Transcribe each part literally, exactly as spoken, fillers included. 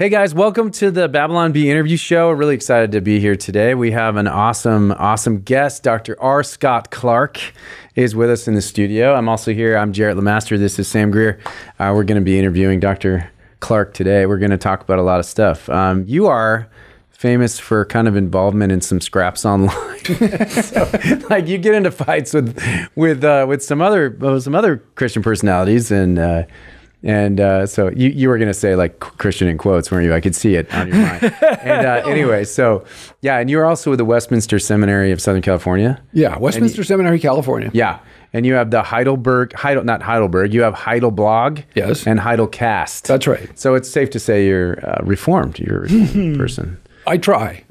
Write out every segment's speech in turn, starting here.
Hey guys, welcome to the Babylon Bee interview show. We're really excited to be here today. We have an awesome, awesome guest. Doctor R. Scott Clark is with us in the studio. I'm also here. I'm Jarrett Lemaster. This is Sam Greer. Uh, we're going to be interviewing Doctor Clark today. We're going to talk about a lot of stuff. Um, you are famous for kind of involvement in some scraps online. So, like you get into fights with with uh, with some other uh, some other Christian personalities and. Uh, And uh, so you, you were going to say like Christian in quotes, weren't you? I could see it on your mind. And uh, anyway, so yeah, and you're also with the Westminster Seminary of Southern California. Yeah, Westminster you, Seminary, California. Yeah, and you have the Heidelberg, Heidel, not Heidelberg, you have Heidelblog yes. and Heidelcast. That's right. So it's safe to say you're uh, reformed, you're a reformed person. I try.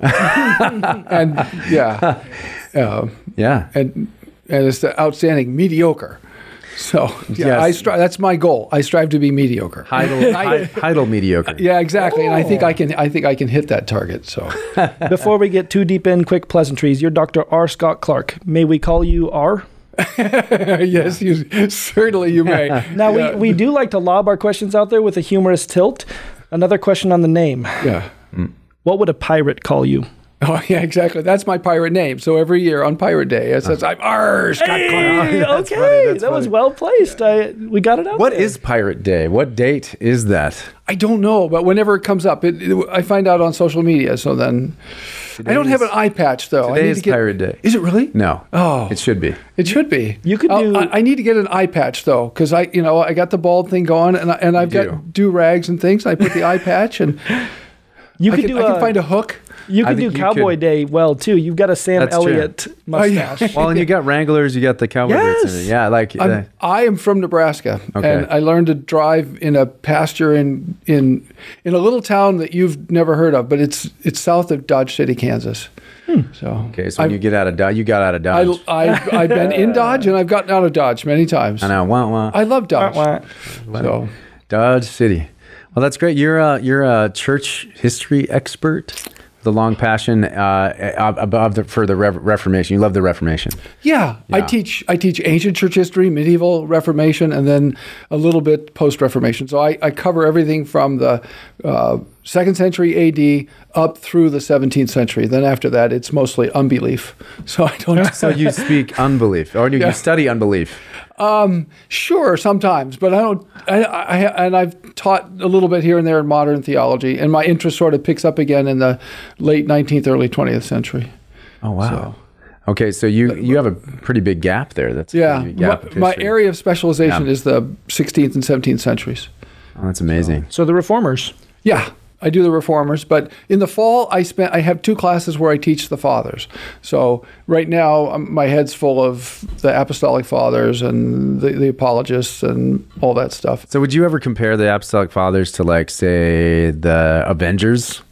and yeah. Uh, yeah. And, and it's the outstanding mediocre. So yeah, yes. I strive. That's my goal. I strive to be mediocre. Heidel, Heidel mediocre. Yeah, exactly. Oh. And I think I can. I think I can hit that target. So before we get too deep in, quick pleasantries. You're Doctor R. Scott Clark. May we call you R? Yes, you certainly you may. Now yeah. we we do like to lob our questions out there with a humorous tilt. Another question on the name. Yeah. Mm. What would a pirate call you? Oh, yeah, exactly. That's my pirate name. So every year on Pirate Day, it says, I'm R. Scott Hey, Clark. okay, funny, that's that was funny. well placed. I, we got it out What there. is Pirate Day? What date is that? I don't know, but whenever it comes up, it, it, I find out on social media. So then, Today I don't is, have an eye patch though. Today I need is to get, Pirate Day. Is it really? No. Oh, It should be. It should be. You could I'll- do- I, I need to get an eye patch though, because I, you know, I got the bald thing going, and I, and I've You got do rags and things. And I put the eye patch, and You I could can, do. I can a- find a hook. You I could do think you Cowboy could- Day well too. You've got a Sam That's true. Elliott Oh, yeah. mustache. Well, and you got Wranglers, you got the cowboy boots in Yes. it. Yeah, like uh, I'm, I am from Nebraska, Okay. and I learned to drive in a pasture in in in a little town that you've never heard of, but it's it's south of Dodge City, Kansas. So okay. So when I've- you get out of Dodge, you got out of I, Dodge. I, I've been in Dodge, and I've gotten out of Dodge many times. I know. Wah, wah. I love Dodge. Wah, wah. So Dodge City. Well, that's great. You're a you're a church history expert. The long passion uh, above the, for the Re- Reformation. You love the Reformation. yeah, I Yeah. teach I teach ancient church history, medieval Reformation, and then a little bit post Reformation. So I, I cover everything from the uh, second century A D up through the seventeenth century. Then after that, it's mostly unbelief. So I don't. So you speak unbelief, or you, Yeah. you study unbelief. Sure, sometimes, but I don't. I, I and I've taught a little bit here and there in modern theology, and my interest sort of picks up again in the late nineteenth, early twentieth century. Oh wow. Okay, so you you have a pretty big gap there. That's a Yeah, pretty big gap of my, my history. area of specialization Yeah. is the sixteenth and seventeenth centuries. Oh, that's amazing. So the Reformers. Yeah, I do the Reformers, but in the fall I spent I have two classes where I teach the Fathers. So right now um, my head's full of the Apostolic Fathers and the, the Apologists and all that stuff. So would you ever compare the Apostolic Fathers to, like, say, the Avengers?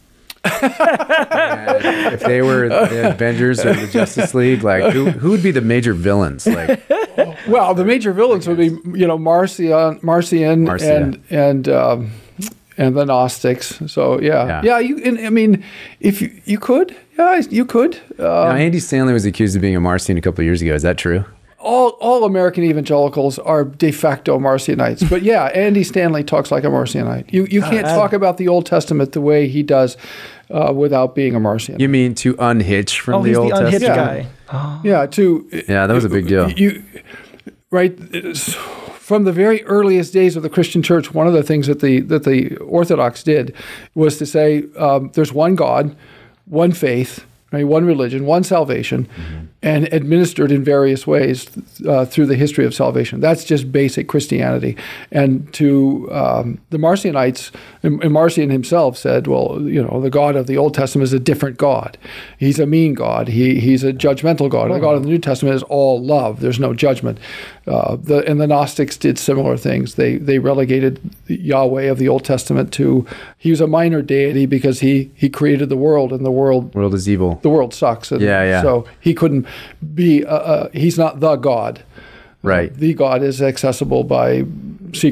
And if they were the Avengers or the Justice League, like who who would be the major villains? Like, Well, the major villains would be, you know, Marcion, Marcion, Marcia. and and um, and the Gnostics. So yeah, Yeah. yeah. you, and, I mean, if you, you could, yeah, you could. Uh, now, Andy Stanley was accused of being a Marcion a couple of years ago. Is that true? all all American evangelicals are de facto Marcionites. But yeah, Andy Stanley talks like a Marcionite. You you can't talk about the Old Testament the way he does uh, without being a Marcion. You mean to unhitch from Oh, the he's Old the unhitched Testament? guy. Yeah, to Yeah, that was a big deal. You right from the very earliest days of the Christian Church. One of the things that the that the Orthodox did was to say um, there's one God, one faith, right, one religion, one salvation, Mm-hmm. and administered in various ways uh, through the history of salvation. That's just basic Christianity. And to um, the Marcionites, and, and Marcion himself said, well, you know, the God of the Old Testament is a different God. He's a mean God. He he's a judgmental God. The God of the New Testament is all love. There's no judgment. Uh, the and the Gnostics did similar things. They they relegated Yahweh of the Old Testament to he was a minor deity because he he created the world, and the world World is evil. the world sucks. And Yeah, yeah. So he couldn't be, uh, uh, he's not the God. Right. The God is accessible by secret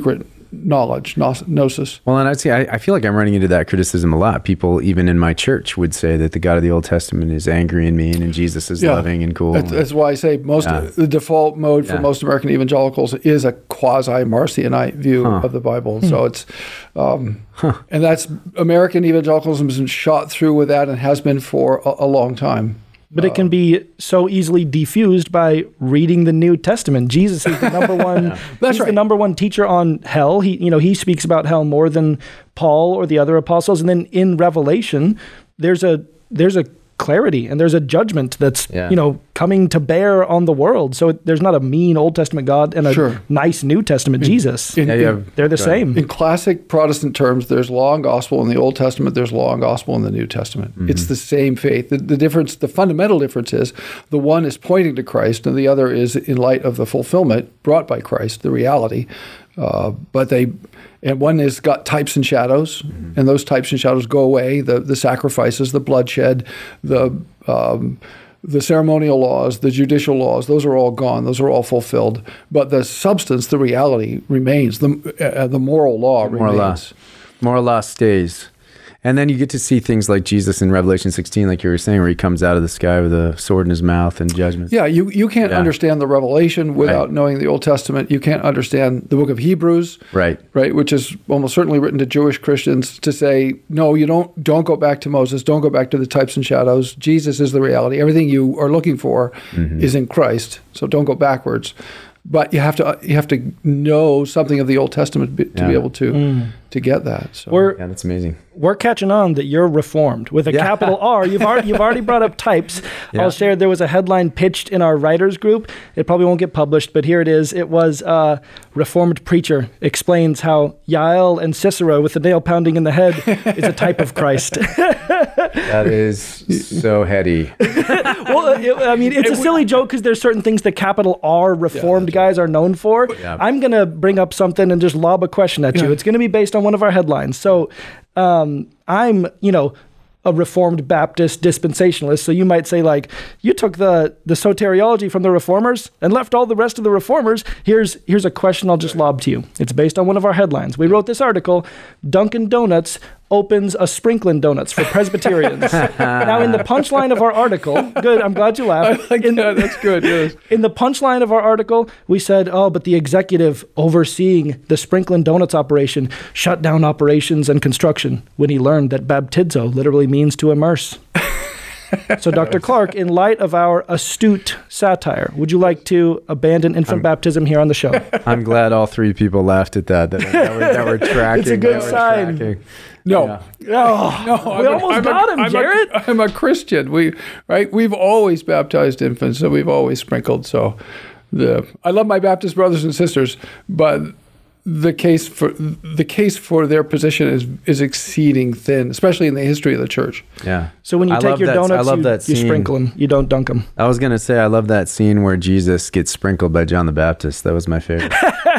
knowledge, gnos- gnosis. Well, and I'd say I, I feel like I'm running into that criticism a lot. People, even in my church, would say that the God of the Old Testament is angry and mean, and Jesus is Yeah. loving and cool. That's, that's why I say most Yeah. the default mode for Yeah. most American evangelicals is a quasi-Marcionite view Huh. of the Bible. So it's, um, and that's American evangelicalism has been shot through with that and has been for a, a long time. But it can be so easily defused by reading the New Testament. Jesus is the number one. That's he's right. the number one teacher on hell. He, you know, he speaks about hell more than Paul or the other apostles. And then in Revelation, there's a there's a clarity and there's a judgment that's Yeah. you know coming to bear on the world. So it, there's not a mean Old Testament God and a Sure. nice New Testament Jesus. In, Yeah, you in- have- They're the go ahead. same. in classic Protestant terms, there's law and gospel in the Old Testament. There's law and gospel in the New Testament. It's the same faith. The, the difference, the fundamental difference is the one is pointing to Christ, and the other is in light of the fulfillment brought by Christ, the reality. Uh, but they, and one has got types and shadows, and those types and shadows go away. The the sacrifices, the bloodshed, the um, the ceremonial laws, the judicial laws, those are all gone. Those are all fulfilled. But the substance, the reality remains. The uh, the moral law More or remains. less. More or less stays. And then you get to see things like Jesus in Revelation sixteen, like you were saying, where he comes out of the sky with a sword in his mouth and judgment. Yeah, you, you can't Yeah. understand the Revelation without Right. knowing the Old Testament. You can't understand the book of Hebrews, Right. right, which is almost certainly written to Jewish Christians to say, no, you don't don't go back to Moses, don't go back to the types and shadows. Jesus is the reality. Everything you are looking for Mm-hmm. is in Christ. So don't go backwards. But you have to you have to know something of the Old Testament be- to Yeah. be able to to get that. So We're Yeah, that's amazing. we're catching on that you're reformed with a Yeah. capital R. You've already you've already brought up types. Yeah. I'll share. There was a headline pitched in our writers group. It probably won't get published, but here it is. It was uh, Reformed preacher explains how Yael and Cicero with the nail pounding in the head is a type of Christ. That is so heady. Well, uh, it- I mean, it's a silly joke because there's certain things the capital R Reformed guys are known for. Yeah. I'm going to bring up something and just lob a question at you. Yeah. It's going to be based on one of our headlines. So um, I'm, you know, a Reformed Baptist dispensationalist. So you might say, like, you took the the soteriology from the Reformers and left all the rest of the Reformers. Here's here's a question I'll just lob to you. It's based on one of our headlines. We wrote this article, Dunkin' Donuts opens a Sprinkling Donuts for Presbyterians. Now, in the punchline of our article, good, I'm glad you laughed. like in, that. That's good. Yes. in the punchline of our article, we said, oh, but the executive overseeing the Sprinkling Donuts operation shut down operations and construction when he learned that baptizo literally means to immerse. So, Doctor Clark, in light of our astute satire, would you like to abandon infant baptism here on the show? I'm glad all three people laughed at that. That, that, were, that were tracking. It's a good that were sign. tracking. No. Yeah. Oh, No, we I'm a- almost I'm a- got him, I'm a- Jarrett. I'm a Christian. We right. We've always baptized infants, so we've always sprinkled. So, the I love my Baptist brothers and sisters, but the case for the case for their position is is exceeding thin, especially in the history of the church. Yeah. So when you I take love your that- donuts, I love you, that you scene. sprinkle them. You don't dunk them. I was gonna say I love that scene where Jesus gets sprinkled by John the Baptist. That was my favorite.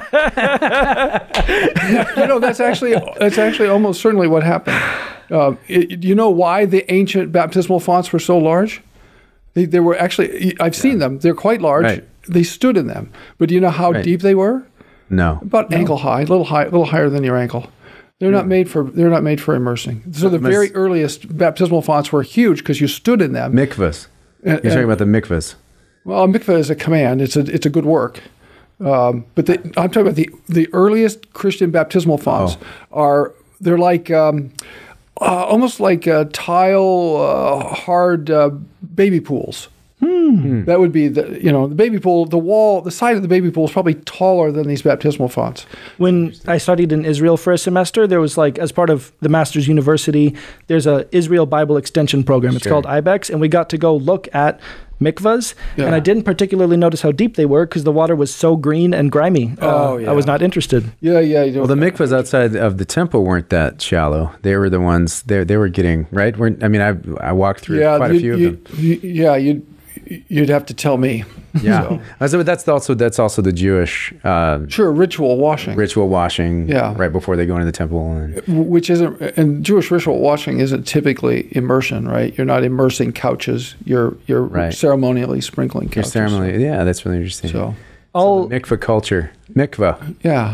You know, that's actually that's actually almost certainly what happened. Uh, it, you know why the ancient baptismal fonts were so large? They, they were actually I've seen them. They're quite large. Right. They stood in them. But do you know how Right. deep they were? No. About ankle high, a little high, a little higher than your ankle. They're not made for they're not made for immersing. So the Must- very earliest baptismal fonts were huge because you stood in them. Mikvahs. And- You're talking and- about the mikvahs. Well, a mikveh is a command. It's a it's a good work. Um, but the, I'm talking about the the earliest Christian baptismal fonts Oh. are they're like um, uh, almost like uh, tile uh, hard uh, baby pools. Hmm. That would be the you know the baby pool. The wall, the side of the baby pool is probably taller than these baptismal fonts. When I studied in Israel for a semester, there was like, as part of the Master's University, there's a Israel Bible Extension program. It's Sure. called I BEX, and we got to go look at mikvahs, Yeah. and I didn't particularly notice how deep they were because the water was so green and grimy. Oh, Uh, yeah. I was not interested. Yeah, yeah. You Well, the mikvahs outside of the temple weren't that shallow. They were the ones they they were getting right. We're, I mean, I I walked through yeah, quite a you- few you- of them. you- yeah, you'd you'd have to tell me. Yeah, So- I said, but that's also that's also the Jewish uh, Sure, ritual washing. ritual washing. Yeah. right before they go into the temple. And, Which isn't, and Jewish ritual washing isn't typically immersion, right? You're not immersing couches. You're you're Right. ceremonially sprinkling your couches. ceremony, yeah, that's really interesting. So, So All the mikvah culture, mikvah. yeah,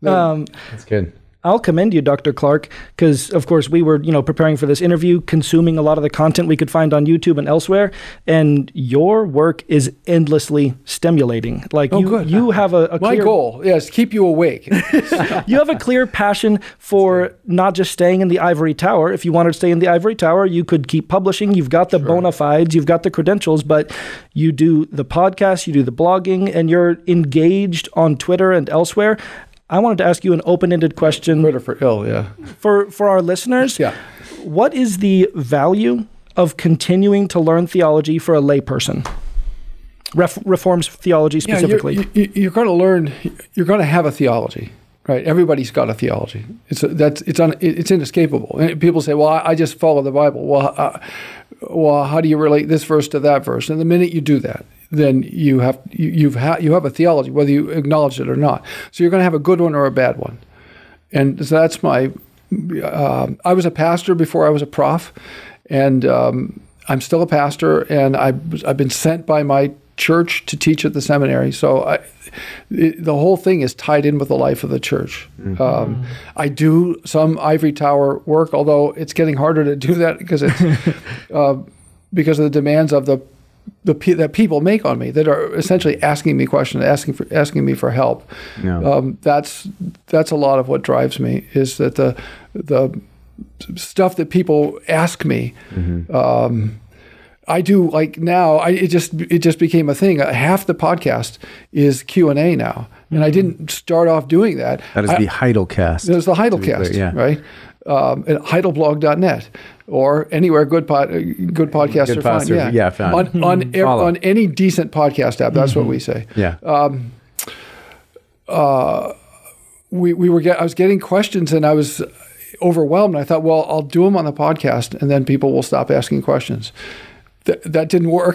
Um, That's good. I'll commend you, Doctor Clark, because of course we were, you know, preparing for this interview, consuming a lot of the content we could find on YouTube and elsewhere, and your work is endlessly stimulating. Like Oh, you, good. you have a, a My clear, goal, yes, keep you awake. you have a clear passion for not just staying in the ivory tower. If you wanted to stay in the ivory tower, you could keep publishing. You've got the bona fides, you've got the credentials, but you do the podcast, you do the blogging, and you're engaged on Twitter and elsewhere. I wanted to ask you an open-ended question Twitter for ill, yeah. for, for our listeners. Yeah. What is the value of continuing to learn theology for a layperson? Ref, Reformed theology specifically. Yeah, you're, you- you're going to learn, you're going to have a theology, right? Everybody's got a theology. It's a, that's it's un, it's inescapable. And people say, well, I, I just follow the Bible. Well, uh, well, how do you relate this verse to that verse? And the minute you do that, then you have you, you've ha- you have a theology, whether you acknowledge it or not. So you're going to have a good one or a bad one, and so that's my. Uh, I was a pastor before I was a prof, and um, I'm still a pastor, and I I've been sent by my church to teach at the seminary. So I, it, the whole thing is tied in with the life of the church. Mm-hmm. Um, I do some ivory tower work, although it's getting harder to do that because it's uh, because of the demands of the the pe- that people make on me that are essentially asking me questions, asking for asking me for help. Yeah. Um, that's that's a lot of what drives me is that the the stuff that people ask me. Mm-hmm. Um, I do like now. I it just it just became a thing. Uh, half the podcast is Q and A now, and mm-hmm. I didn't start off doing that. That is I, the Heidelcast. It was the Heidelcast, yeah. right? Um, at heidelblog dot net or anywhere good pod, good podcasts Good are found. podcasts are- Yeah, yeah, found. on on, ev- Follow. on any decent podcast app. That's mm-hmm. what we say. Yeah. Um, uh, we we were get, I was getting questions and I was overwhelmed. I thought, well, I'll do them on the podcast, and then people will stop asking questions. Th- that didn't work.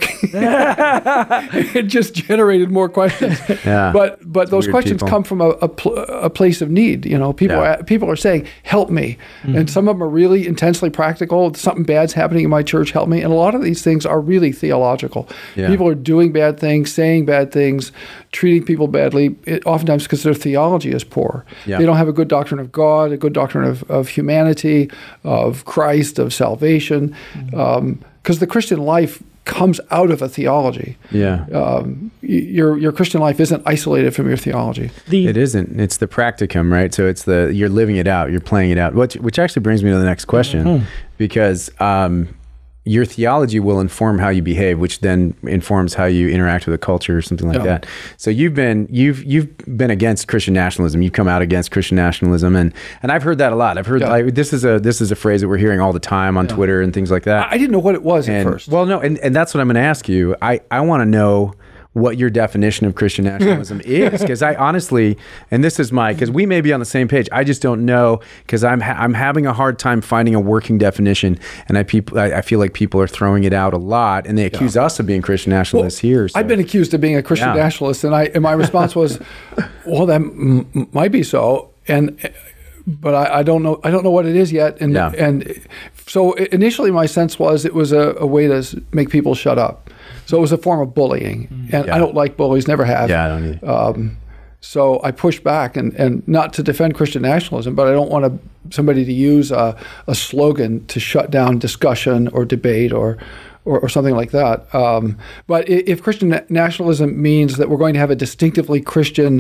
It just generated more questions. Yeah. But but those Weird questions people. come from a, a, pl- a place of need. You know, people Yeah. are, people are saying, "Help me," mm-hmm. and some of them are really intensely practical. Something bad's happening in my church. Help me. And a lot of these things are really theological. Yeah. People are doing bad things, saying bad things, treating people badly. It, oftentimes because their theology is poor. Yeah. They don't have a good doctrine of God, a good doctrine of, of humanity, of Christ, of salvation. Mm-hmm. Um, Because the Christian life comes out of a theology. Yeah. Um, y- your your Christian life isn't isolated from your theology. The, It isn't. It's the practicum, right? So it's the you're living it out, you're playing it out. Which which actually brings me to the next question, Mm-hmm. because um, your theology will inform how you behave, which then informs how you interact with the culture or something like Yeah. that. So you've been you've you've been against Christian nationalism. You've come out against Christian nationalism, and and I've heard that a lot. I've heard Yeah. like, this is a this is a phrase that we're hearing all the time on Twitter and things like that. I, I didn't know what it was at And, first. well, no, and, and that's what I'm going to ask you. I, I want to know what your definition of Christian nationalism is, because I honestly, and this is my, because we may be on the same page. I just don't know, because I'm ha- I'm having a hard time finding a working definition, and I people I, I feel like people are throwing it out a lot, and they accuse us of being Christian nationalists here. So. I've been accused of being a Christian Yeah. nationalist, and I and my response was, "Well, that m- m- might be so," and but I, I don't know. I don't know what it is yet, and Yeah. and so initially my sense was it was a, a way to s- make people shut up. So it was a form of bullying, and Yeah. I don't like bullies, never have. Yeah, I don't either. Um, so I pushed back, and, and not to defend Christian nationalism, but I don't want to, somebody to use a, a slogan to shut down discussion or debate or or, or something like that. Um, but i- if Christian na- nationalism means that we're going to have a distinctively Christian,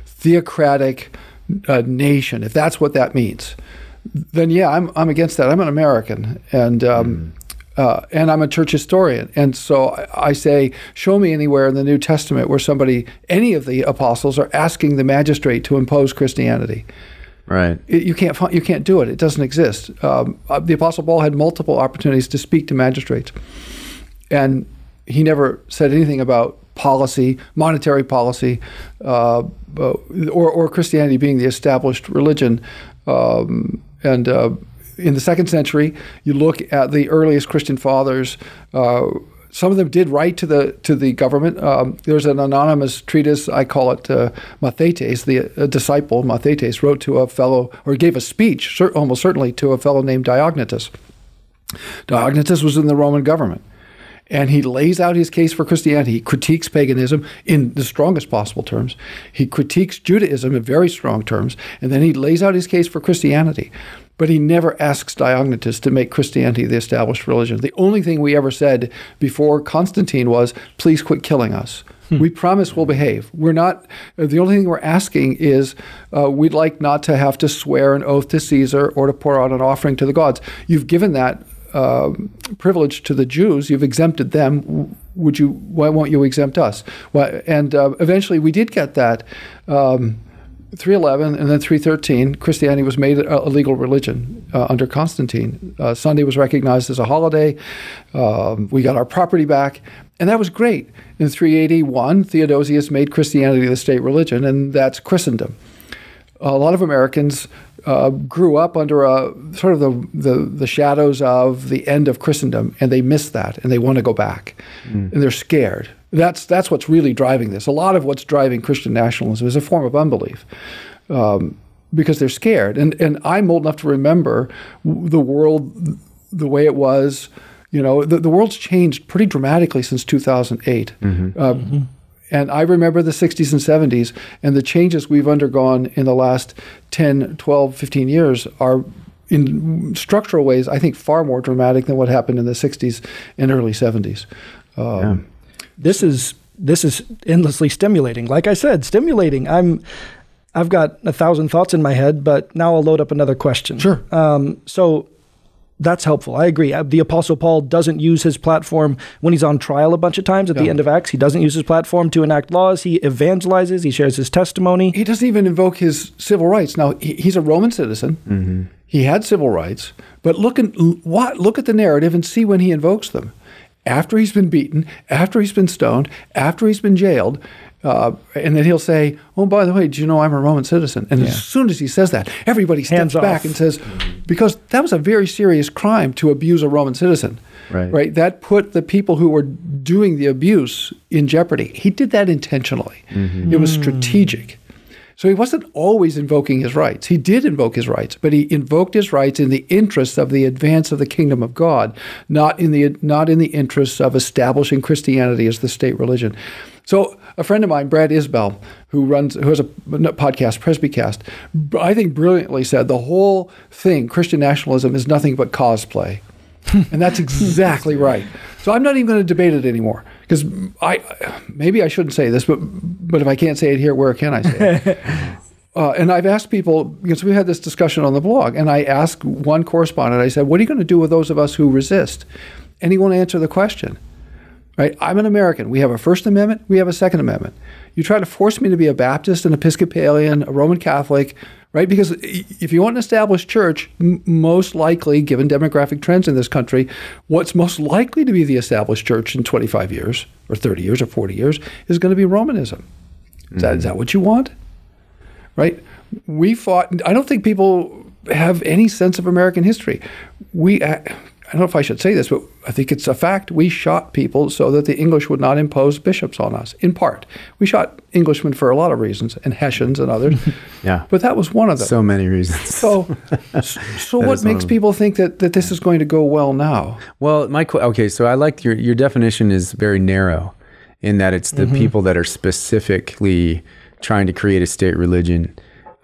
theocratic uh, nation, if that's what that means, then yeah, I'm I'm against that. I'm an American, and um, Mm. uh, and I'm a church historian, and so I, I say, show me anywhere in the New Testament where somebody, any of the apostles, are asking the magistrate to impose Christianity. Right. It, you can't fi- you can't do it. It doesn't exist. Um, uh, the Apostle Paul had multiple opportunities to speak to magistrates, and he never said anything about policy, monetary policy, uh, uh, or or Christianity being the established religion. Um, and uh, in the second century, you look at the earliest Christian fathers. Uh, some of them did write to the to the government. Um, there's an anonymous treatise, I call it uh, Mathetes, the a disciple, Mathetes, wrote to a fellow, or gave a speech, cer- almost certainly to a fellow named Diognetus. Diognetus was in the Roman government. And he lays out his case for Christianity. He critiques paganism in the strongest possible terms. He critiques Judaism in very strong terms. And then he lays out his case for Christianity. But he never asks Diognetus to make Christianity the established religion. The only thing we ever said before Constantine was, please quit killing us. Hmm. We promise we'll behave. We're not, the only thing we're asking is uh, we'd like not to have to swear an oath to Caesar or to pour out an offering to the gods. You've given that uh, privilege to the Jews. You've exempted them. Would you? Why won't you exempt us? Why, and uh, eventually we did get that. Um, three eleven and then three thirteen, Christianity was made a, a legal religion uh, under Constantine. Uh, Sunday was recognized as a holiday. Um, we got our property back, and that was great. In three eighty-one, Theodosius made Christianity the state religion, and that's Christendom. A lot of Americans uh, grew up under a sort of the, the the shadows of the end of Christendom, and they miss that, and they want to go back, mm. and they're scared. That's that's what's really driving this. A lot of what's driving Christian nationalism is a form of unbelief, um, because they're scared. And and I'm old enough to remember the world the way it was. You know, the, the world's changed pretty dramatically since two thousand eight. Mm-hmm. Uh, mm-hmm. And I remember the sixties and seventies, and the changes we've undergone in the last ten, twelve, fifteen years are in structural ways, I think, far more dramatic than what happened in the sixties and early seventies. Um, yeah. This is this is endlessly stimulating. Like I said, stimulating. I'm I've got a thousand thoughts in my head, but now I'll load up another question. Sure. Um, so that's helpful. I agree. The Apostle Paul doesn't use his platform when he's on trial a bunch of times at yeah. the end of Acts. He doesn't use his platform to enact laws. He evangelizes. He shares his testimony. He doesn't even invoke his civil rights. Now, he, he's a Roman citizen. Mm-hmm. He had civil rights. But look at, what, look at the narrative and see when he invokes them. After he's been beaten, after he's been stoned, after he's been jailed, uh, and then he'll say, oh, by the way, did you know I'm a Roman citizen? And yeah. as soon as he says that, everybody steps Hands back off. and says, because that was a very serious crime to abuse a Roman citizen. Right. right. That put the people who were doing the abuse in jeopardy. He did that intentionally. Mm-hmm. It was strategic. So he wasn't always invoking his rights. He did invoke his rights, but he invoked his rights in the interests of the advance of the kingdom of God, not in the not in the interests of establishing Christianity as the state religion. So a friend of mine, Brad Isbell, who runs who has a podcast, Presbycast, I think brilliantly said the whole thing, Christian nationalism, is nothing but cosplay. And that's exactly right. So I'm not even going to debate it anymore, because I maybe I shouldn't say this, but but if I can't say it here, where can I say it? uh, and I've asked people, because we had this discussion on the blog, and I asked one correspondent, I said, what are you going to do with those of us who resist? And he won't answer the question. Right? I'm an American. We have a First Amendment. We have a Second Amendment. You try to force me to be a Baptist, an Episcopalian, a Roman Catholic, right? Because if you want an established church, m- most likely, given demographic trends in this country, what's most likely to be the established church in twenty-five years or thirty years or forty years is going to be Romanism. Mm-hmm. Is that, is that what you want? Right? We fought, I don't think people have any sense of American history. We, I don't know if I should say this, but I think it's a fact. We shot people so that the English would not impose bishops on us, in part. We shot Englishmen for a lot of reasons, and Hessians and others. Yeah. But that was one of them. So many reasons. So so what makes people think that, that this is going to go well now? Well, my okay, so I like your your definition is very narrow in that it's the mm-hmm. people that are specifically trying to create a state religion.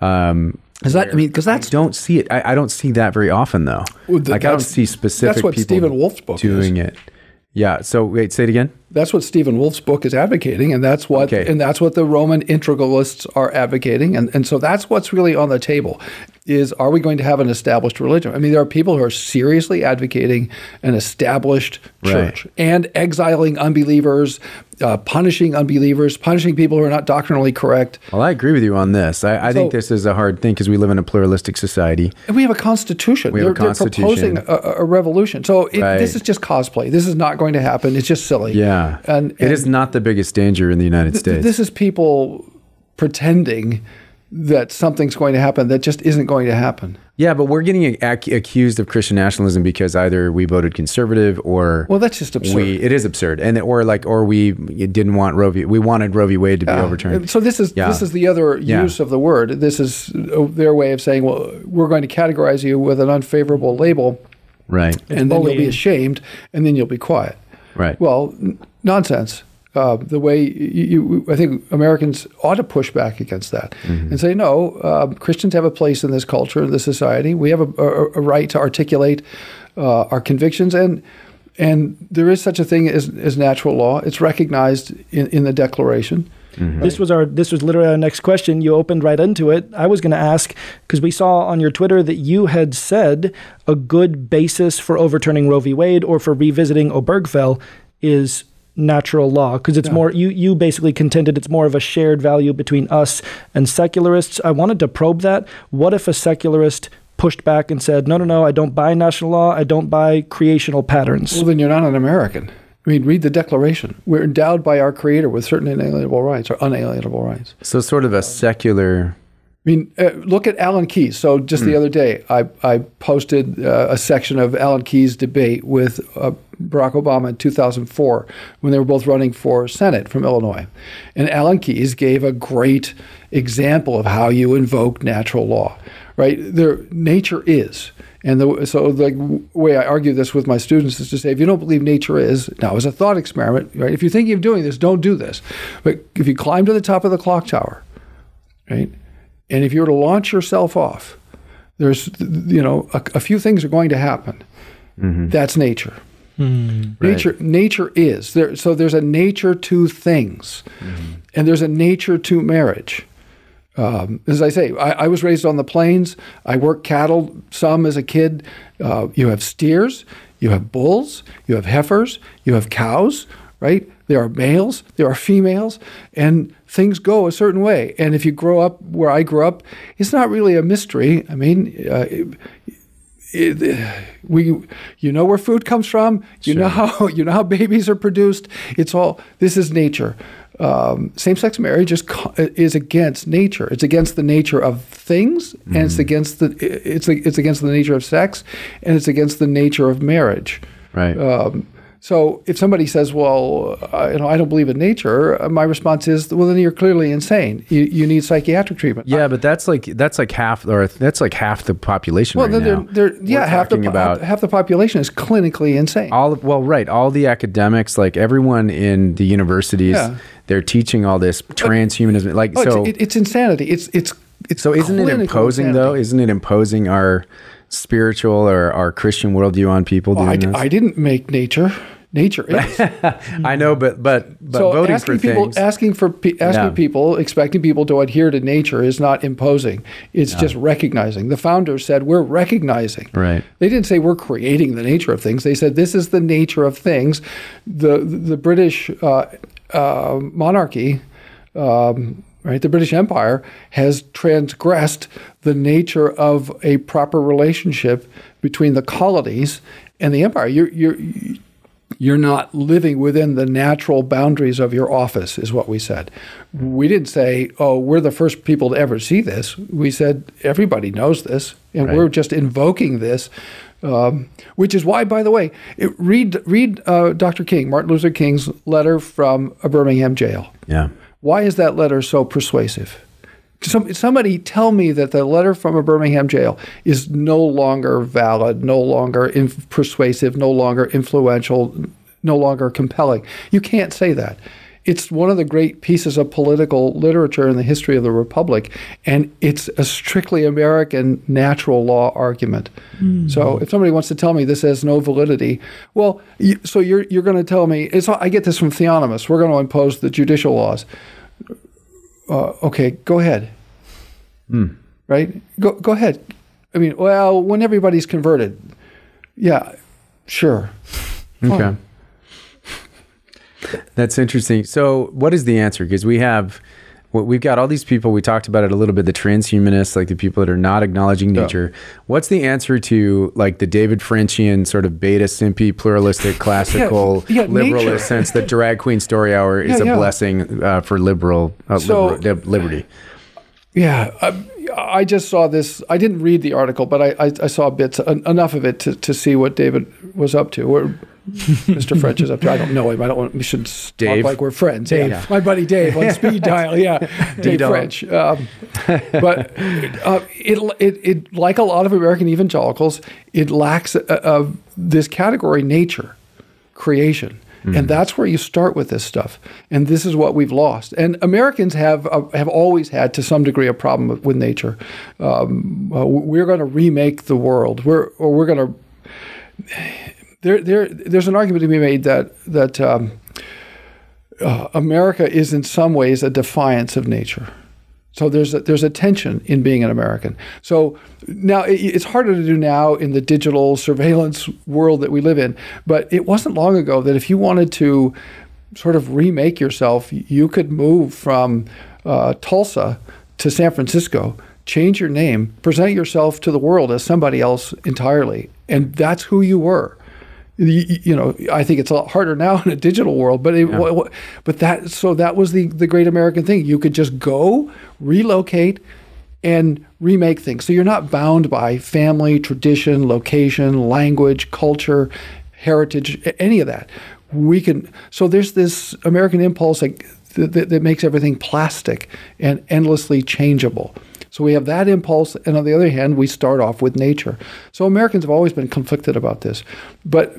Um Is that, I mean, because that's... I don't see it. I, I don't see that very often, though. Well, the, like, I don't see specific that's what people Stephen Wolf's book doing is. it. Yeah. So, wait, say it again? That's what Stephen Wolf's book is advocating, and that's what okay. and that's what the Roman integralists are advocating. And, and so that's what's really on the table, is are we going to have an established religion? I mean, there are people who are seriously advocating an established church right. and exiling unbelievers, uh, punishing unbelievers, punishing people who are not doctrinally correct. Well, I agree with you on this. I, I so, think this is a hard thing because we live in a pluralistic society. And we have a constitution. We have they're, a constitution. They're proposing a, a revolution. So it, right. this is just cosplay. This is not going to happen. It's just silly. Yeah. And, and it is not the biggest danger in the United th- States. This is people pretending that something's going to happen that just isn't going to happen. Yeah, but we're getting ac- accused of Christian nationalism because either we voted conservative or well, that's just absurd. We, it is absurd, and or like or we didn't want Roe v. We wanted Roe v. Wade to yeah. be overturned. So this is yeah. this is the other yeah. use of the word. This is their way of saying, well, we're going to categorize you with an unfavorable label, right? And then you'll be ashamed, and then you'll be quiet. Right. Well, n- nonsense. Uh, the way you, you, I think Americans ought to push back against that mm-hmm. and say, no, uh, Christians have a place in this culture, in this society. We have a, a, a right to articulate uh, our convictions, and and there is such a thing as, as natural law. It's recognized in, in the Declaration. Mm-hmm. Right. This was our. This was literally our next question. You opened right into it. I was going to ask, because we saw on your Twitter that you had said a good basis for overturning Roe v. Wade or for revisiting Obergefell is natural law, because it's yeah. more, you you basically contended it's more of a shared value between us and secularists. I wanted to probe that. What if a secularist pushed back and said, no, no, no, I don't buy national law, I don't buy creational patterns? Well, then you're not an American. I mean, read the Declaration. We're endowed by our Creator with certain inalienable rights or unalienable rights. So sort of a secular... I mean, uh, look at Alan Keyes. So just mm. the other day, I, I posted uh, a section of Alan Keyes' debate with uh, Barack Obama in two thousand four when they were both running for Senate from Illinois. And Alan Keyes gave a great example of how you invoke natural law, right? There, nature is. And the, so the way I argue this with my students is to say, if you don't believe nature is, now as a thought experiment, right? If you're thinking of doing this, don't do this. But if you climb to the top of the clock tower, right? And if you were to launch yourself off, there's, you know, a, a few things are going to happen. Mm-hmm. That's nature. Mm, nature, right. nature is there. So there's a nature to things, mm-hmm. and there's a nature to marriage. Um, as I say, I, I was raised on the plains. I worked cattle some as a kid. Uh, you have steers, you have bulls, you have heifers, you have cows, right? There are males, there are females, and things go a certain way. And if you grow up where I grew up, it's not really a mystery. I mean, uh, it, it, we, you know where food comes from. You sure. know how you know how babies are produced. It's all this is nature. Um, same-sex marriage is is against nature. It's against the nature of things, mm-hmm. and it's against the it's it's against the nature of sex, and it's against the nature of marriage. Right. Um, So if somebody says, well, uh, you know, I don't believe in nature, uh, my response is, well, then you're clearly insane. You, you need psychiatric treatment. Yeah, I, but that's like that's like half, or that's like half the population well, right they're, now. They're, yeah, half the, about half the population is clinically insane. All well, right. All the academics, like everyone in the universities, yeah. they're teaching all this transhumanism. Like oh, so, it's, it, it's insanity. It's it's it's. So isn't it imposing insanity. though? Isn't it imposing our spiritual or our Christian worldview on people? Well, doing I, this? I didn't make nature. Nature is. I know, but but but so voting asking for people, things, asking for asking yeah. people, expecting people to adhere to nature is not imposing. It's yeah. just recognizing. The founders said we're recognizing. Right. They didn't say we're creating the nature of things. They said this is the nature of things. The the British uh, uh, monarchy. Um, Right, the British Empire has transgressed the nature of a proper relationship between the colonies and the empire. You're you're you're not living within the natural boundaries of your office, is what we said. We didn't say, "Oh, we're the first people to ever see this." We said everybody knows this, and right. we're just invoking this. Um, which is why, by the way, it, read read uh, Doctor King, Martin Luther King's letter from a Birmingham jail. Yeah. Why is that letter so persuasive? Some, somebody tell me that the letter from a Birmingham jail is no longer valid, no longer inf- persuasive, no longer influential, no longer compelling. You can't say that. It's one of the great pieces of political literature in the history of the Republic, and it's a strictly American natural law argument. Mm. So if somebody wants to tell me this has no validity, well, you, so you're you're going to tell me, it's, I get this from Theonomists, we're going to impose the judicial laws. Uh, okay, go ahead. Mm. Right? Go go ahead. I mean, well, when everybody's converted, yeah, sure. Okay. Fine. That's interesting. So what is the answer? Because we have, well, we've got all these people, we talked about it a little bit, the transhumanists, like the people that are not acknowledging nature. Yeah. What's the answer to like the David Frenchian sort of beta simpy pluralistic classical yeah, yeah, liberalist nature. sense that drag queen story hour is yeah, yeah. a blessing uh, for liberal uh, so, liber- liberty? Yeah, I, I just saw this. I didn't read the article, but I, I, I saw bits, enough of it to, to see what David was up to. Or Mister French is up to. I don't know him. I don't want. We should Dave. talk like we're friends. Dave, yeah. My buddy Dave on speed dial. Yeah, Dave D-Dog. French. Um, but uh, it, it it like a lot of American evangelicals, it lacks uh, uh, this category, nature, creation. Mm. And that's where you start with this stuff. And this is what we've lost. And Americans have uh, have always had, to some degree, a problem with, with nature. Um, uh, we're going to remake the world. We're or we're going to. There, there, there's an argument to be made that that um, uh, America is in some ways a defiance of nature. So there's a, there's a tension in being an American. So now it, it's harder to do now in the digital surveillance world that we live in. But it wasn't long ago that if you wanted to sort of remake yourself, you could move from uh, Tulsa to San Francisco, change your name, present yourself to the world as somebody else entirely, and that's who you were. You, you know, I think it's a lot harder now in a digital world, but it, Yeah. w- w- but that so that was the the great American thing. You could just go, relocate, and remake things. So you're not bound by family, tradition, location, language, culture, heritage, a- any of that. We can. So there's this American impulse that that, that makes everything plastic and endlessly changeable. So we have that impulse, and on the other hand, we start off with nature. So Americans have always been conflicted about this, but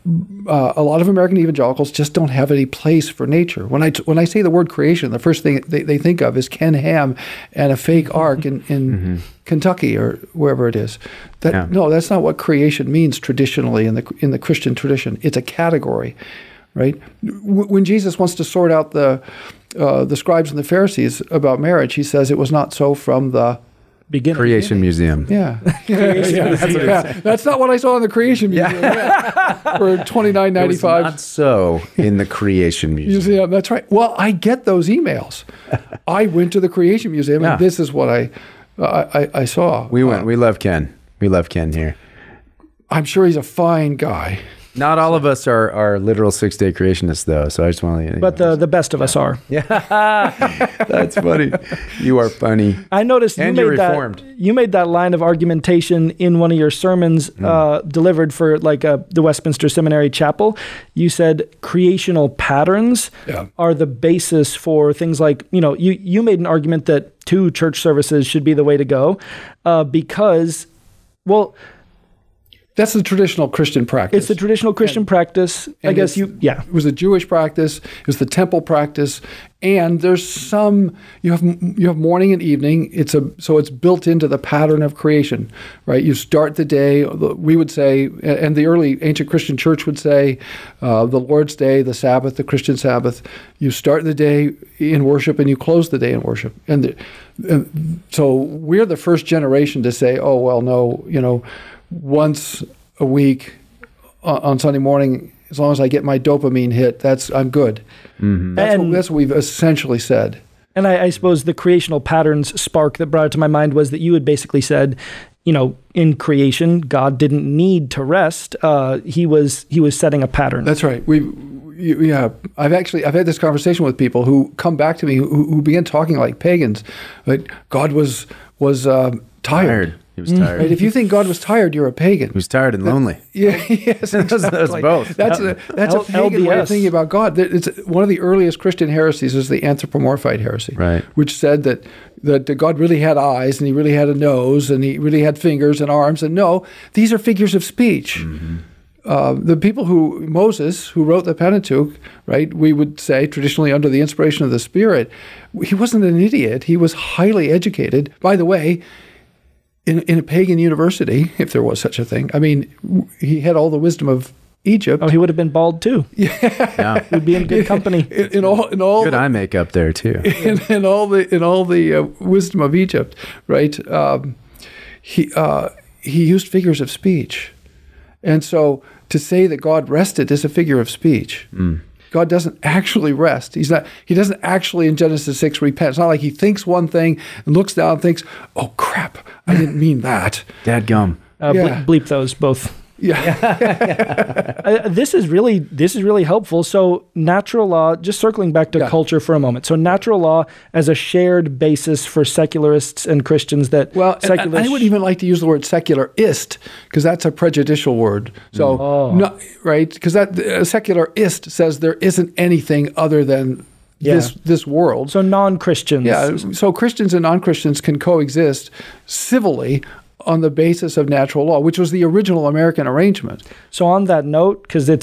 uh, a lot of American evangelicals just don't have any place for nature. When I when I say the word creation, the first thing they, they think of is Ken Ham and a fake ark in, in mm-hmm. Kentucky or wherever it is. That yeah. No, that's not what creation means traditionally in the in the Christian tradition. It's a category, right? W- when Jesus wants to sort out the Uh, the scribes and the Pharisees about marriage, he says it was not so from the beginning. Creation Museum. Yeah. yeah, yeah, that's, yeah. That's not what I saw in the Creation Museum yeah. for twenty-nine ninety-five. Not so in the Creation Museum. Museum. That's right. Well, I get those emails. I went to the Creation Museum, yeah. and this is what I uh, I, I saw. We went. Uh, we love Ken. We love Ken here. I'm sure he's a fine guy. Not all of us are, are literal six-day creationists, though. So I just want to. You know, but the the best of us are. Yeah, that's funny. You are funny. I noticed and you you're made that. reformed. You made that line of argumentation in one of your sermons mm. uh, delivered for like uh, the Westminster Seminary Chapel. You said creational patterns yeah. are the basis for things like, you know, you you made an argument that two church services should be the way to go uh, because, well. That's the traditional Christian practice. It's the traditional Christian and, practice. I guess you, yeah. It was a Jewish practice. It was the temple practice, and there's some. You have you have morning and evening. It's a so it's built into the pattern of creation, right? You start the day. We would say, and the early ancient Christian church would say, uh, the Lord's Day, the Sabbath, the Christian Sabbath. You start the day in worship, and you close the day in worship. And, the, and so we're the first generation to say, oh well, no, you know. Once a week on Sunday morning, as long as I get my dopamine hit, that's I'm good. Mm-hmm. That's, what, that's what we've essentially said. And I, I suppose the creational patterns spark that brought it to my mind was that you had basically said, you know, in creation, God didn't need to rest. Uh, he was he was setting a pattern. That's right. We, yeah, I've actually I've had this conversation with people who come back to me who, who begin talking like pagans. Like God was was um, tired. tired. He was tired. Right? If you think God was tired, you're a pagan. He was tired and lonely. Yeah, yes, exactly. That's both. That's a that's L- a pagan L D S. way of thinking about God. It's one of the earliest Christian heresies is the anthropomorphite heresy, right? Which said that that God really had eyes and he really had a nose and he really had fingers and arms. And no, these are figures of speech. Mm-hmm. Uh, the people who Moses, who wrote the Pentateuch, right? We would say traditionally under the inspiration of the Spirit, he wasn't an idiot. He was highly educated. By the way. In, in a pagan university, if there was such a thing, I mean, he had all the wisdom of Egypt. Oh, he would have been bald too. Yeah, yeah. He'd be in good company. In, in all, in all good the, eye makeup there too. In, in all the in all the uh, wisdom of Egypt, right? Um, he uh, he used figures of speech, and so to say that God rested is a figure of speech. Mm. God doesn't actually rest. He's not. He doesn't actually in Genesis six repent. It's not like he thinks one thing and looks down and thinks, "Oh crap, I didn't mean that." Dadgum. Uh, yeah. ble- bleep those both. Yeah. uh, this is really this is really helpful. So natural law, just circling back to yeah. culture for a moment. So natural law as a shared basis for secularists and Christians that well, secularists, I would even like to use the word secularist because that's a prejudicial word. So oh. no, right, because that uh, secularist says there isn't anything other than yeah. this this world. So non-Christians. Yeah. So Christians and non-Christians can coexist civilly on the basis of natural law, which was the original American arrangement. So on that note, because it's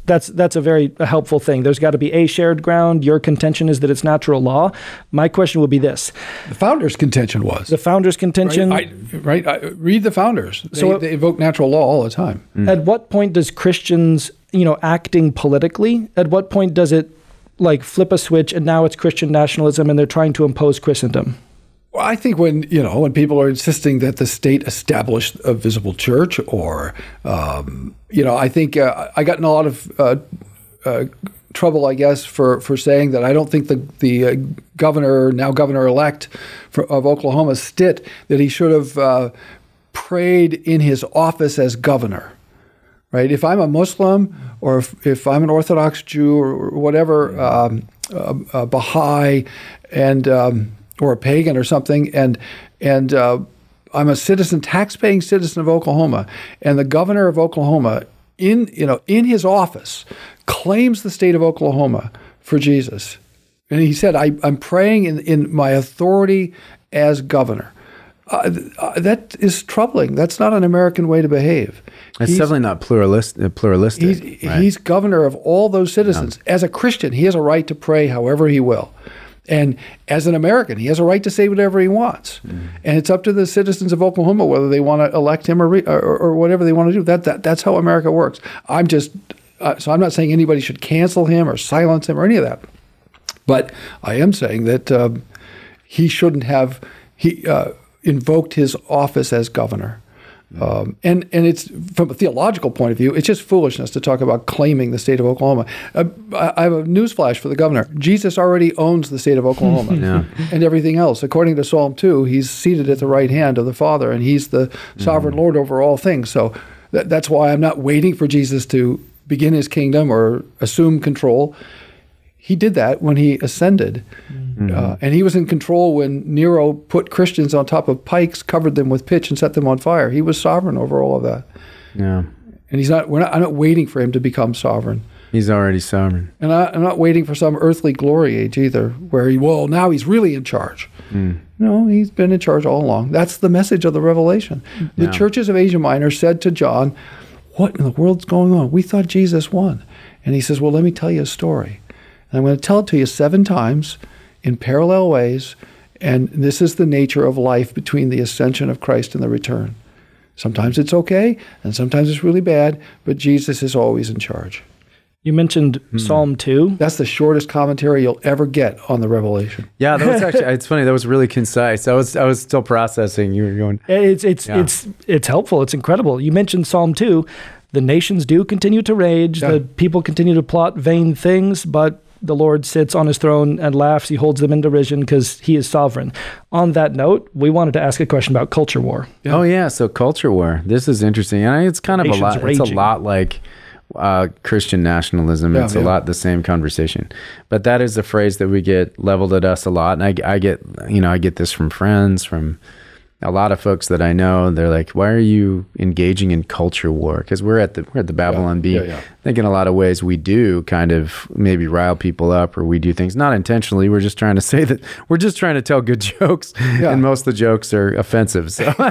That's that's a very a helpful thing. There's got to be a shared ground. Your contention is that it's natural law. My question will be this. The founders' contention was. The founders' contention. Right? I, right? I, read the founders. They, So it- they evoke natural law all the time. At what point does Christians, you know, acting politically, at what point does it like flip a switch and now it's Christian nationalism and they're trying to impose Christendom? Well, I think when you know when people are insisting that the state establish a visible church, or um, you know, I think uh, I got in a lot of uh, uh, trouble, I guess, for, for saying that I don't think the the uh, governor, now governor elect for, of Oklahoma, Stitt, that he should have uh, prayed in his office as governor. Right? If I'm a Muslim, or if, if I'm an Orthodox Jew, or whatever, um, uh, uh, Baha'i, and um, or a pagan or something, and and uh, I'm a citizen, tax-paying citizen of Oklahoma, and the governor of Oklahoma, in you know in his office, claims the state of Oklahoma for Jesus, and he said, I, "I'm praying in, in my authority as governor." Uh, uh, that is troubling. That's not an American way to behave. It's He's- definitely not pluralist, pluralistic. He's, right? he's governor of all those citizens. As a Christian, he has a right to pray however he will. And as an American, he has a right to say whatever he wants. Mm. And it's up to the citizens of Oklahoma whether they want to elect him or, re, or, or whatever they want to do. That, that That's how America works. I'm just, uh, so I'm not saying anybody should cancel him or silence him or any of that. But I am saying that um, he shouldn't have he uh, invoked his office as governor. Um, and and it's from a theological point of view, it's just foolishness to talk about claiming the state of Oklahoma. Uh, I have a newsflash for the governor. Jesus already owns the state of Oklahoma Yeah. and everything else. According to Psalm two, he's seated at the right hand of the Father, and he's the sovereign mm-hmm. Lord over all things. So that, that's why I'm not waiting for Jesus to begin his kingdom or assume control. He did that when he ascended. Mm-hmm. Uh, and he was in control when Nero put Christians on top of pikes, covered them with pitch, and set them on fire. He was sovereign over all of that. Yeah. And he's not, we're not, I'm not waiting for him to become sovereign. He's already sovereign. And I, I'm not waiting for some earthly glory age either, where he, well, now he's really in charge. Mm. No, he's been in charge all along. That's the message of the Revelation. The yeah. churches of Asia Minor said to John, what in the world's going on? We thought Jesus won. And he says, well, let me tell you a story. And I'm going to tell it to you seven times in parallel ways, and this is the nature of life between the ascension of Christ and the return. Sometimes it's okay, and sometimes it's really bad, but Jesus is always in charge. You mentioned hmm. Psalm two. That's the shortest commentary you'll ever get on the Revelation. Yeah, that was actually, it's funny, that was really concise. I was I was still processing. You were going. It's it's yeah. it's it's helpful. It's incredible. You mentioned Psalm two. The nations do continue to rage. Yeah. The people continue to plot vain things, but the Lord sits on his throne and laughs. He holds them in derision because he is sovereign. On that note, we wanted to ask a question about culture war. Yeah. Oh yeah, so culture war. This is interesting. And it's kind of Nations a lot. raging. It's a lot like uh, Christian nationalism. Yeah, it's yeah. a lot the same conversation. But that is a phrase that we get leveled at us a lot. And I, I get, you know, I get this from friends, from a lot of folks that I know. They're like, "Why are you engaging in culture war?" Because we're at the we're at the Babylon yeah, Bee. yeah, yeah. I think in a lot of ways we do kind of maybe rile people up, or we do things not intentionally. We're just trying to say that we're just trying to tell good jokes, yeah. and most of the jokes are offensive. So, well,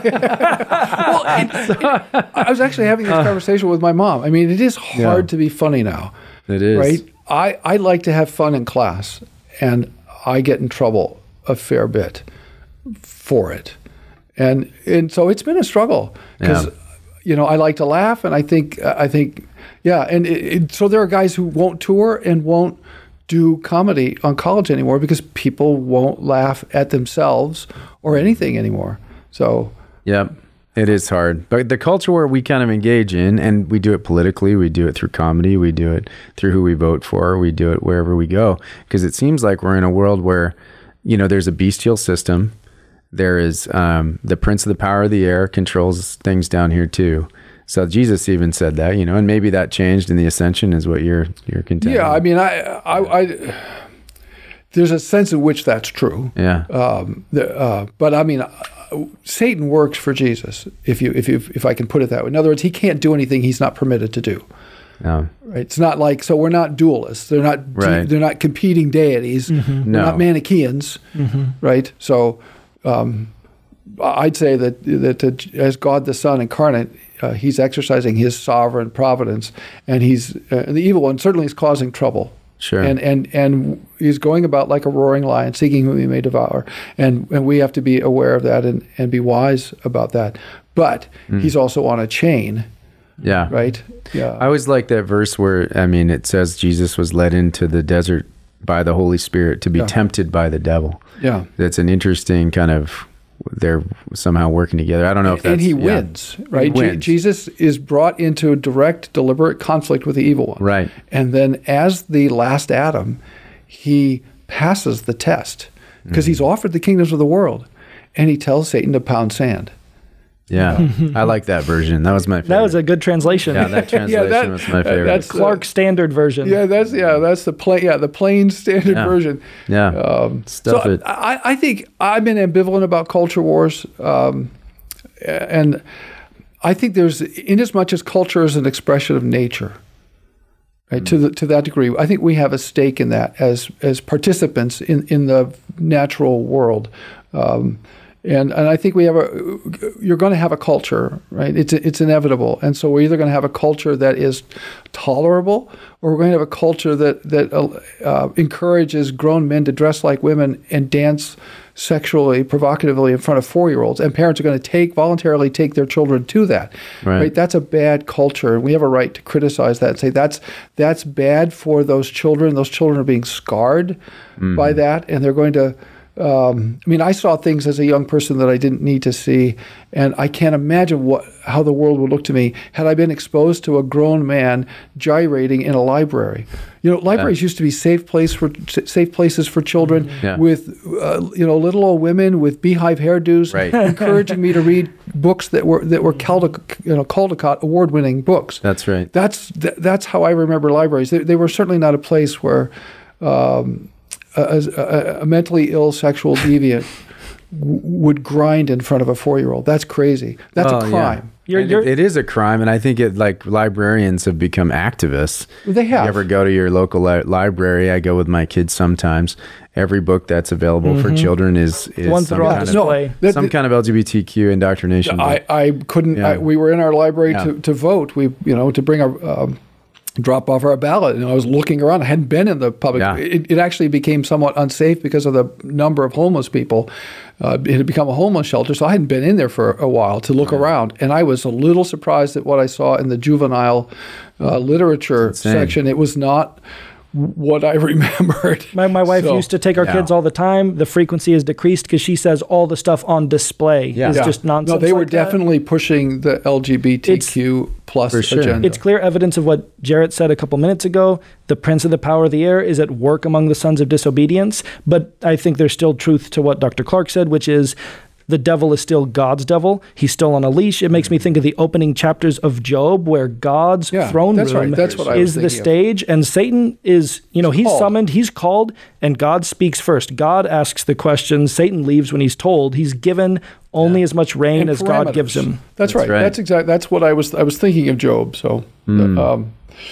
it, it, I was actually having this conversation with my mom. I mean, it is hard Yeah. to be funny now. it is Right? I, I like to have fun in class, and I get in trouble a fair bit for it. And and so it's been a struggle because, Yeah. you know, I like to laugh, and I think, I think, yeah. And it, it, so there are guys who won't tour and won't do comedy on college anymore because people won't laugh at themselves or anything anymore. So, Yep. It is hard. But the culture war we kind of engage in, and we do it politically, we do it through comedy, we do it through who we vote for, we do it wherever we go. Because it seems like we're in a world where, you know, there's a bestial system. There is um, the prince of the power of the air controls things down here too. So Jesus even said that, you know, and maybe that changed in the ascension is what you're you're contending. yeah, I mean, I, I, I there's a sense in which that's true. Yeah. Um, the, uh, but I mean, uh, Satan works for Jesus, if you if you if I can put it that way. In other words, he can't do anything he's not permitted to do. No. Right? It's not like, so we're not dualists. They're not Right. they're not competing deities. Mm-hmm. We're No. not Manichaeans, Mm-hmm. right? So um, I'd say that that uh, as God the Son incarnate, uh, he's exercising his sovereign providence, and he's uh, the evil one certainly is causing trouble. Sure. And and and he's going about like a roaring lion, seeking whom he may devour. And and we have to be aware of that and, and be wise about that. But mm. he's also on a chain. Yeah. Right? Yeah. I always like that verse where, I mean, it says Jesus was led into the desert by the Holy Spirit to be yeah. tempted by the devil. Yeah. That's an interesting kind of, they're somehow working together. I don't know if that's... And he yeah. wins, right? He wins. Je- Jesus is brought into a direct, deliberate conflict with the evil one. Right. And then as the last Adam, he passes the test because mm-hmm. he's offered the kingdoms of the world. And he tells Satan to pound sand. Yeah, I like that version. That was my favorite. That was a good translation. Yeah, that translation yeah, that, was my favorite. That's Clark uh, standard version. Yeah, that's yeah, that's the plain yeah the plain standard yeah. version. Yeah, um, stuff so it. I, I think I've been ambivalent about culture wars, um, and I think there's in as much as culture is an expression of nature. Right, mm. to the, to that degree, I think we have a stake in that as as participants in, in the natural world. Um, And and I think we have a, you're going to have a culture, right? It's it's inevitable. And so we're either going to have a culture that is tolerable, or we're going to have a culture that that uh, encourages grown men to dress like women and dance sexually provocatively in front of four-year-olds. And parents are going to take voluntarily take their children to that. Right. right? That's a bad culture, and we have a right to criticize that and say that's that's bad for those children. Those children are being scarred mm-hmm. by that, and they're going to. Um, I mean, I saw things as a young person that I didn't need to see, and I can't imagine what how the world would look to me had I been exposed to a grown man gyrating in a library. You know, libraries yeah. used to be safe place for safe places for children yeah. with uh, you know little old women with beehive hairdos, right. encouraging me to read books that were that were Caldecott, you know Caldecott award-winning books. That's right. That's th- that's how I remember libraries. They, they were certainly not a place where. Um, A, a, a mentally ill sexual deviant w- would grind in front of a four-year-old. That's crazy. That's oh, a crime. Yeah. You're, you're, it, it is a crime, and I think it like librarians have become activists. They have. You ever go to your local li- library? I go with my kids sometimes. Every book that's available mm-hmm. for children is, is ones that some, are kind, on of, display. some kind of L G B T Q indoctrination. I, I couldn't. Yeah. I, we were in our library Yeah. to, to vote. We you know to bring our. Um, drop off our ballot, and I was looking around. I hadn't been in the public. Yeah. It, it actually became somewhat unsafe because of the number of homeless people. Uh, it had become a homeless shelter, so I hadn't been in there for a while to look yeah. around. And I was a little surprised at what I saw in the juvenile uh, literature section. It was not what I remembered. My, my wife so, used to take our yeah. kids all the time. The frequency is decreased because she says all the stuff on display yeah. is yeah. just nonsense. No, they like were that. definitely pushing the L G B T Q it's, plus for sure. agenda. It's clear evidence of what Jarrett said a couple minutes ago. The prince of the power of the air is at work among the sons of disobedience. But I think there's still truth to what Doctor Clark said, which is the devil is still God's devil. He's still on a leash. It makes me think of the opening chapters of Job, where God's yeah, throne that's room right. That's what I was is the thinking stage, of. and Satan is, you know, he's called. summoned, he's called, and God speaks first. God asks the questions. Satan leaves when he's told. He's given only Yeah. as much rain And as parameters. God gives him. That's, That's right. right. That's exactly. That's what I was. I was thinking of Job. So, Mm. um,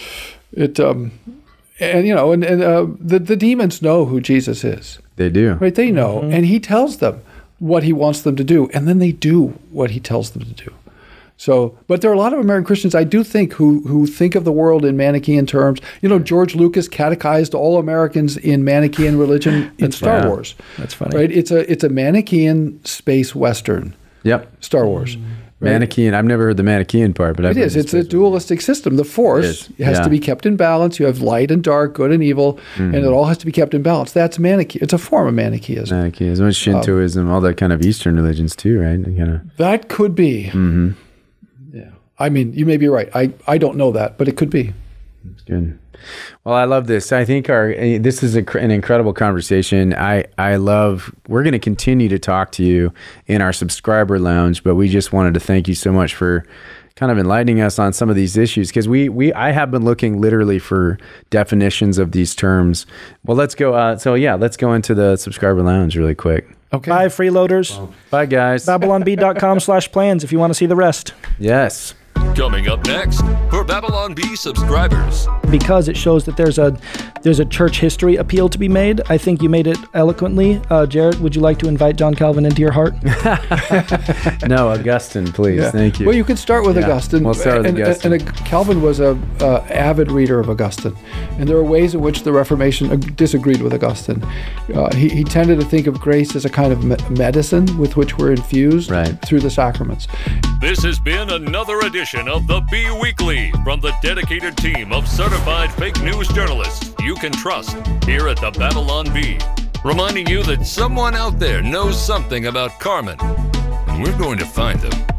it, um, and you know, and, and uh, the the demons know who Jesus is. They do. Right? They know, Mm-hmm. and he tells them what he wants them to do, and then they do what he tells them to do. So, but there are a lot of American Christians, I do think, who who think of the world in Manichaean terms. You know, George Lucas catechized all Americans in Manichaean religion in Star funny. Wars. That's funny. Right? It's a it's a Manichaean space western. Yep. Star Wars. Right? Manichaean. I've never heard the Manichaean part, but I've It heard is. the It's a space dualistic system. The Force It is, has yeah. to be kept in balance. You have light and dark, good and evil, Mm-hmm. and it all has to be kept in balance. That's Manichaeism. It's a form of Manichaeism. Manichaeism, Shintoism, all that kind of Eastern religions too, right? Kind of. That could be. Mm-hmm. Yeah. I mean, you may be right. I, I don't know that, but it could be. Good. Well, I love this. I think our this is a, an incredible conversation. I, I love, we're going to continue to talk to you in our subscriber lounge, but we just wanted to thank you so much for kind of enlightening us on some of these issues, because we, we I have been looking literally for definitions of these terms. Well, let's go. Uh, so yeah, let's go into the subscriber lounge really quick. Okay. Bye, freeloaders. Bye, guys. Babylon B dot com slash plans if you want to see the rest. Yes. Coming up next for Babylon Bee subscribers. Because it shows that there's a there's a church history appeal to be made. I think you made it eloquently. Uh, Jarrett, would you like to invite John Calvin into your heart? No, Augustine, please. Yeah. Thank you. Well, you could start with Yeah. Augustine. We'll start with and, Augustine. And, and Calvin was a uh, avid reader of Augustine, and there are ways in which the Reformation uh, disagreed with Augustine. Uh, he, he tended to think of grace as a kind of me- medicine with which we're infused Right. through the sacraments. This has been another edition of the Bee Weekly from the dedicated team of certified fake news journalists you can trust here at the Babylon Bee. Reminding you that someone out there knows something about Carmen, and we're going to find them.